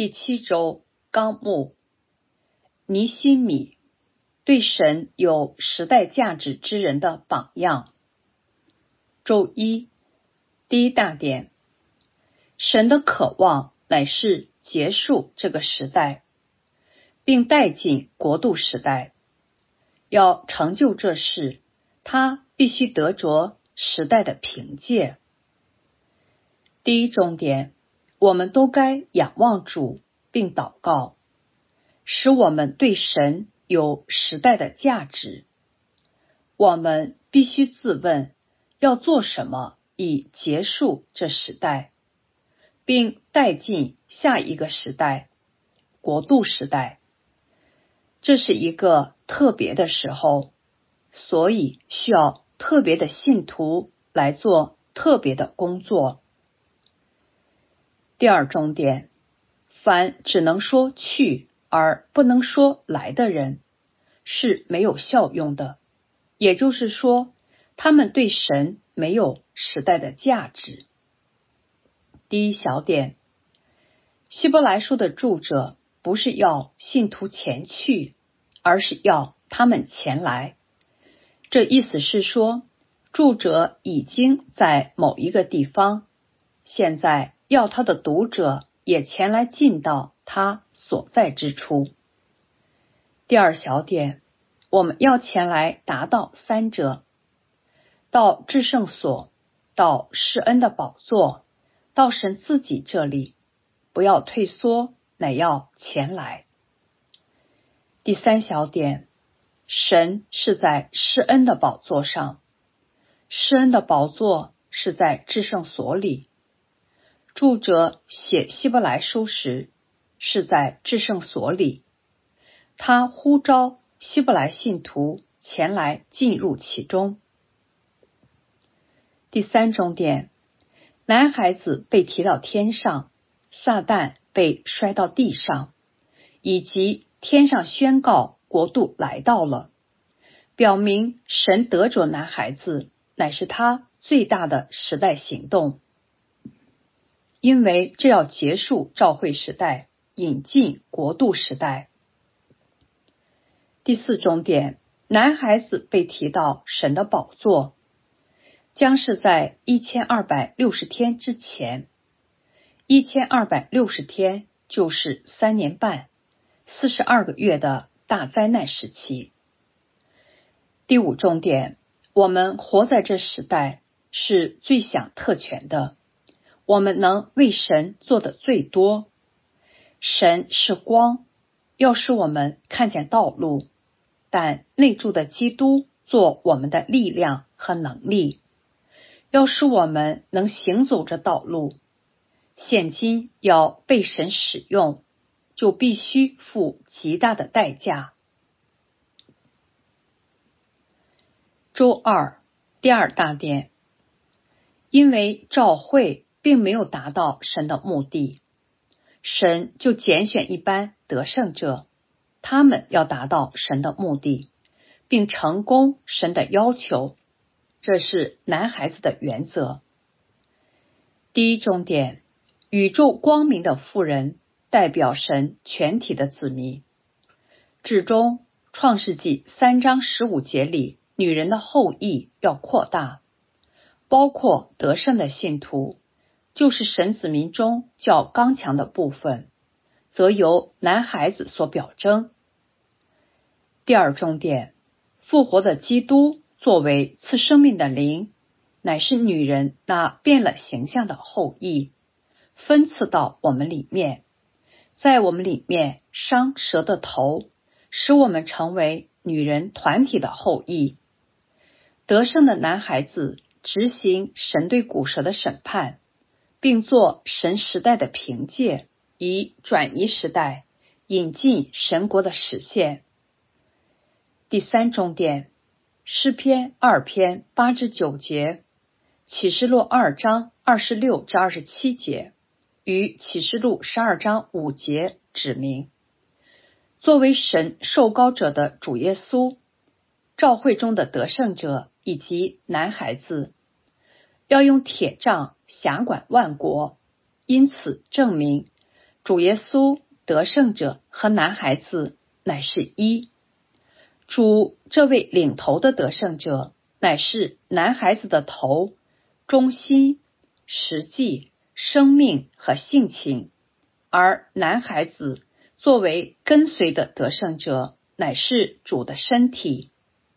第7周纲目尼希米，对神有时代价值之人的榜样。周一，第一大点，神的渴望乃是结束这个时代，并带进国度时代。要成就这事，他必须得着时代的凭借。第一重点，我们都该仰望主并祷告，使我们对神有时代的价值。我们必须自问，要做什么以结束这时代，并带进下一个时代，国度时代。这是一个特别的时候，所以需要特别的信徒来做特别的工作。第二重点，凡只能说去而不能说来的人是没有效用的，也就是说，他们对神没有时代的价值。第一小点，希伯来书的著者不是要信徒前去，而是要他们前来。这意思是说，著者已经在某一个地方，现在要他的读者也前来进到他所在之处。第二小点，我们要前来达到三者：到至圣所，到施恩的宝座，到神自己这里，不要退缩，乃要前来。第三小点，神是在施恩的宝座上，施恩的宝座是在至圣所里。著者写希伯来书时是在至圣所里，他呼召希伯来信徒前来进入其中。第三重点，男孩子被提到天上，撒旦被摔到地上，以及天上宣告国度来到了，表明神得着男孩子乃是他最大的时代行动，因为这要结束召会时代，引进国度时代。第四重点，男孩子被提到神的宝座，将是在1260天之前。1260天就是3年半，42个月的大灾难时期。第五重点，我们活在这时代是最享特权的，我们能为神做的最多。神是光，要使我们看见道路，但内住的基督做我们的力量和能力，要使我们能行走这道路。现今要被神使用，就必须付极大的代价。周二，第二大点，因为召会并没有达到神的目的，神就拣选一般得胜者，他们要达到神的目的，并成功神的要求，这是男孩子的原则。第一重点，宇宙光明的妇人代表神全体的子民。至终创世纪3章15节里，女人的后裔要扩大，包括得胜的信徒，就是神子民中较刚强的部分，则由男孩子所表征。第二重点，复活的基督作为赐生命的灵，乃是女人那变了形象的后裔，分赐到我们里面，在我们里面伤蛇的头，使我们成为女人团体的后裔。得胜的男孩子执行神对古蛇的审判，并做神时代的凭借，以转移时代，引进神国的实现。第三重点，诗篇2篇8至9节，启示录2章26至27节，与启示录12章5节指明，作为神受膏者的主耶稣，召会中的得胜者以及男孩子，要用铁杖辖管万国，因此证明主耶稣、得胜者和男孩子乃是一。主这位领头的得胜者乃是男孩子的头、中心、实际、生命和性情，而男孩子作为跟随的得胜者乃是主的身体。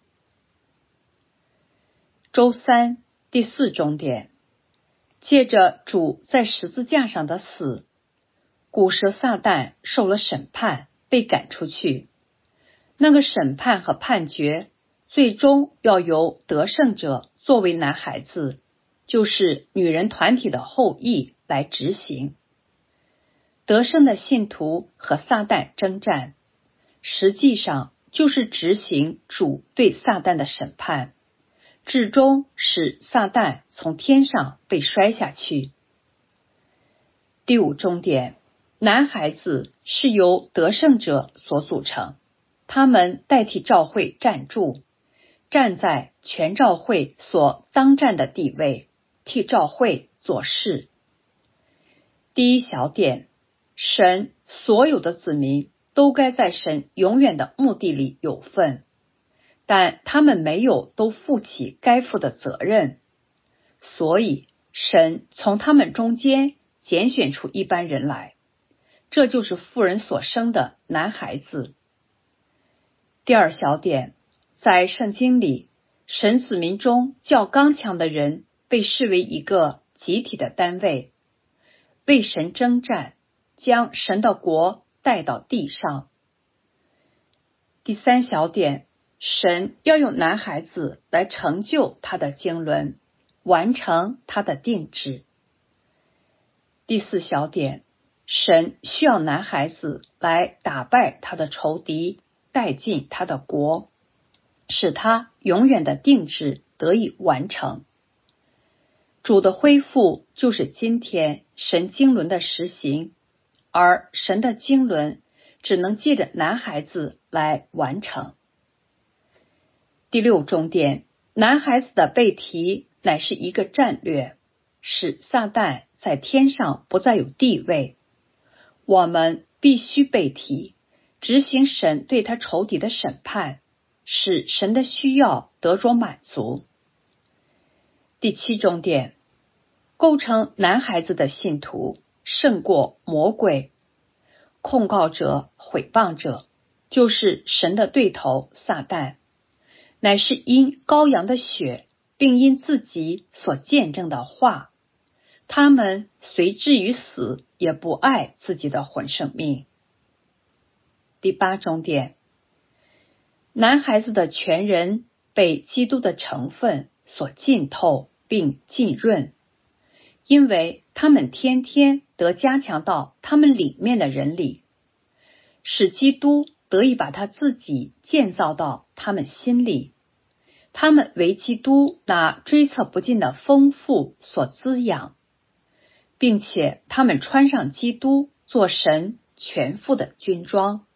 周三第四重点，借着主在十字架上的死，古蛇撒旦受了审判，被赶出去。那个审判和判决最终要由得胜者作为男孩子，就是女人团体的后裔来执行。得胜的信徒和撒旦征战，实际上就是执行主对撒旦的审判，至终使撒旦从天上被摔下去。第五重点，男孩子是由得胜者所组成，他们代替教会站住，站在全教会所当站的地位，替教会做事。第一小点，神所有的子民都该在神永远的目的里有份，但他们没有都负起该负的责任，所以神从他们中间拣选出一般人来，这就是妇人所生的男孩子。第二小点，在圣经里，神子民中较刚强的人被视为一个集体的单位，为神征战，将神的国带到地上。第三小点，神要用男孩子来成就他的经纶，完成他的定旨。第四小点，神需要男孩子来打败他的仇敌，带进他的国，使他永远的定旨得以完成。主的恢复就是今天神经纶的实行，而神的经纶只能借着男孩子来完成。第六重点，男孩子的被提乃是一个战略，使撒旦在天上不再有地位。我们必须被提，执行神对他仇敌的审判，使神的需要得着满足。第七重点，构成男孩子的信徒胜过魔鬼。控告者、毁谤者就是神的对头撒旦，乃是因羔羊的血，并因自己所见证的话，他们虽至于死，也不爱自己的魂生命。第八重点，男孩子的全人被基督的成分所浸透并浸润，因为他们天天得加强到他们里面的人里，使基督得以把他自己建造到他们心里，他们为基督那追测不尽的丰富所滋养，并且他们穿上基督做神全副的军装。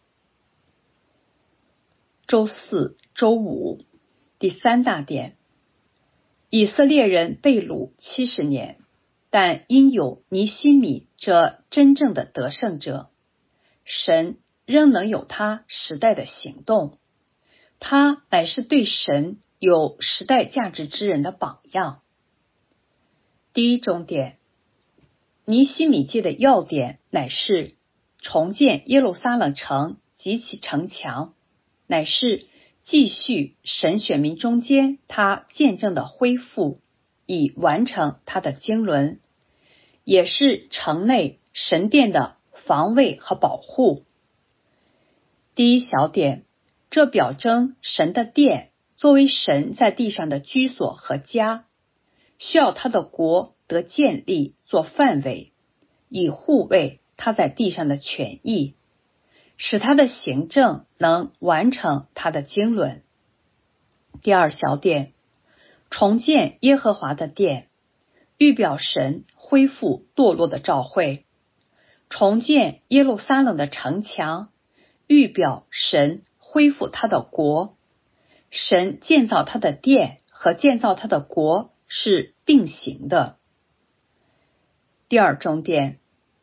周四、周五第三大点，以色列人被掳70年，但因有尼希米这真正的得胜者，神仍能有他时代的行动，他乃是对神有时代价值之人的榜样。第一重点，尼希米记的要点乃是重建耶路撒冷城及其城墙，乃是继续神选民中间他见证的恢复，以完成他的经纶，也是城内神殿的防卫和保护。第一小点，这表征神的殿作为神在地上的居所和家，需要他的国得建立做范围，以护卫他在地上的权益，使他的行政能完成他的经纶。第二小点，重建耶和华的殿，预表神恢复堕落的教会；重建耶路撒冷的城墙，预表神恢复他的国。神建造他的殿和建造他的国是并行的。第二重点，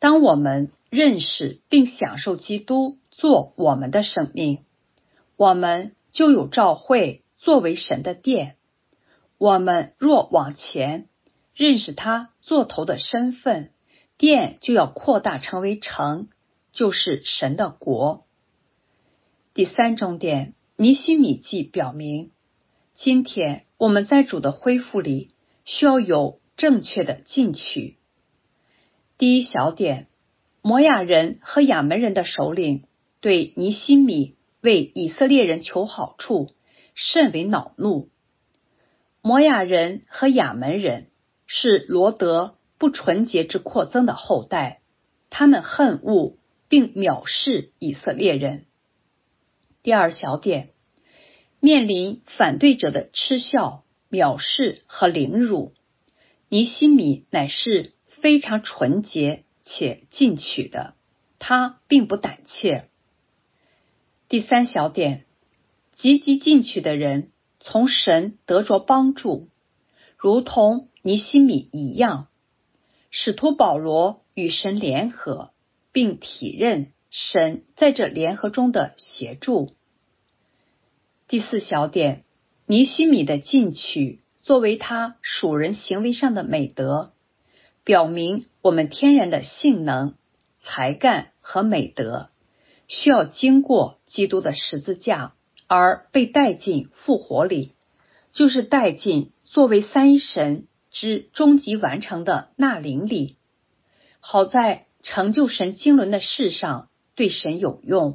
当我们认识并享受基督做我们的生命，我们就有召会作为神的殿。我们若往前认识他做头的身份，殿就要扩大成为城，就是神的国。第三重点，尼希米记表明，今天我们在主的恢复里需要有正确的进取。第一小点，摩亚人和亚门人的首领对尼希米为以色列人求好处甚为恼怒。摩亚人和亚门人是罗得不纯洁之扩增的后代，他们恨恶并藐视以色列人。第二小点，面临反对者的嗤笑、藐视和凌辱，尼希米乃是非常纯洁且进取的，他并不胆怯。第三小点，积极进取的人从神得着帮助，如同尼希米一样。使徒保罗与神联合，并体认神在这联合中的协助。第四小点，尼希米的进取作为他属人行为上的美德，表明我们天然的性能、才干和美德需要经过基督的十字架而被带进复活里，就是带进作为三一神之终极完成的那灵里，好在成就神经纶的事上对神有用。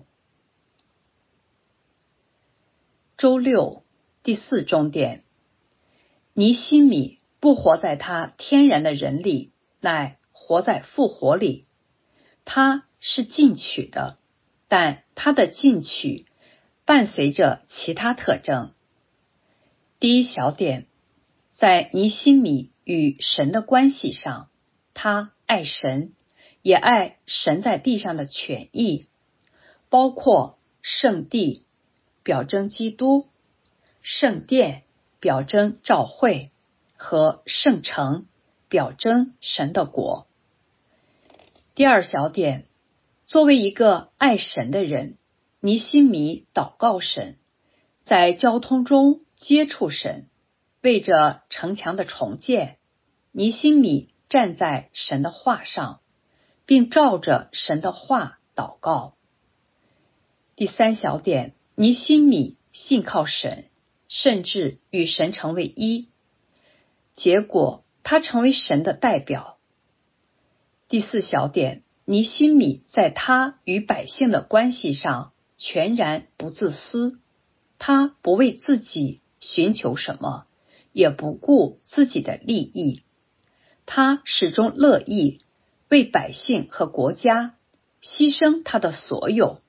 周六第四重点，尼希米不活在他天然的人里，乃活在复活里。他是进取的，但他的进取伴随着其他特征。第一小点，在尼希米与神的关系上，他爱神，也爱神在地上的权益，包括圣地表征基督，圣殿表征召会，和圣城表征神的国。第二小点，作为一个爱神的人，尼希米祷告神，在交通中接触神，为着城墙的重建，尼希米站在神的话上，并照着神的话祷告。第三小点，尼希米信靠神，甚至与神成为一，结果他成为神的代表。第四小点，尼希米在他与百姓的关系上全然不自私，他不为自己寻求什么，也不顾自己的利益，他始终乐意为百姓和国家牺牲他的所有。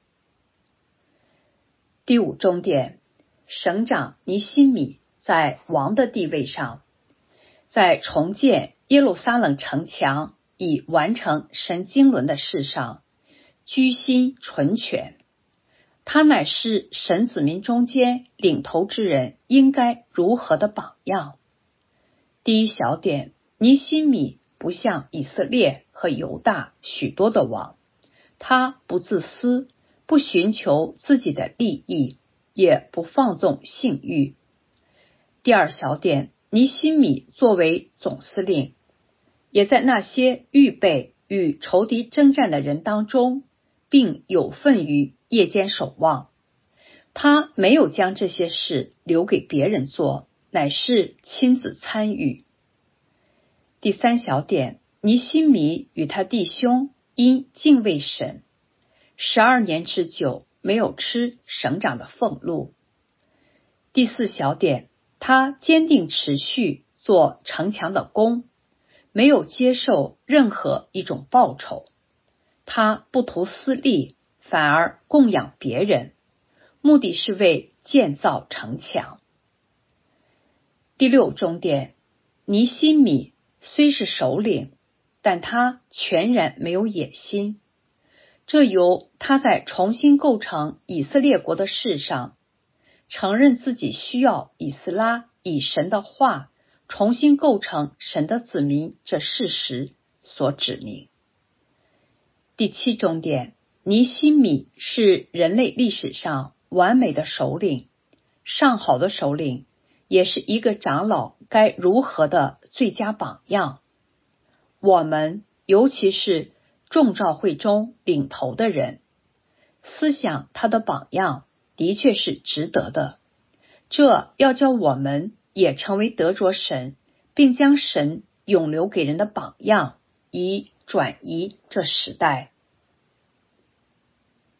第五重点，省长尼希米在王的地位上，在重建耶路撒冷城墙以完成神经纶的事上居心纯全，他乃是神子民中间领头之人应该如何的榜样。第一小点，尼希米不像以色列和犹大许多的王，他不自私，不寻求自己的利益，也不放纵性欲。第二小点，尼希米作为总司令，也在那些预备与仇敌征战的人当中，并有份于夜间守望。他没有将这些事留给别人做，乃是亲自参与。第三小点，尼希米与他弟兄因敬畏神，12年之久没有吃省长的俸禄。第四小点，他坚定持续做城墙的工，没有接受任何一种报酬，他不图私利，反而供养别人，目的是为建造城墙。第六重点，尼希米虽是首领，但他全然没有野心，这由他在重新构成以色列国的事上，承认自己需要以斯拉以神的话重新构成神的子民这事实所指明。 第7重点，尼希米是人类历史上完美的首领，上好的首领，也是一个长老该如何的最佳榜样。我们尤其是众召会中领头的人，思想他的榜样的确是值得的，这要叫我们也成为得着神，并将神永留给人的榜样，以转移这时代。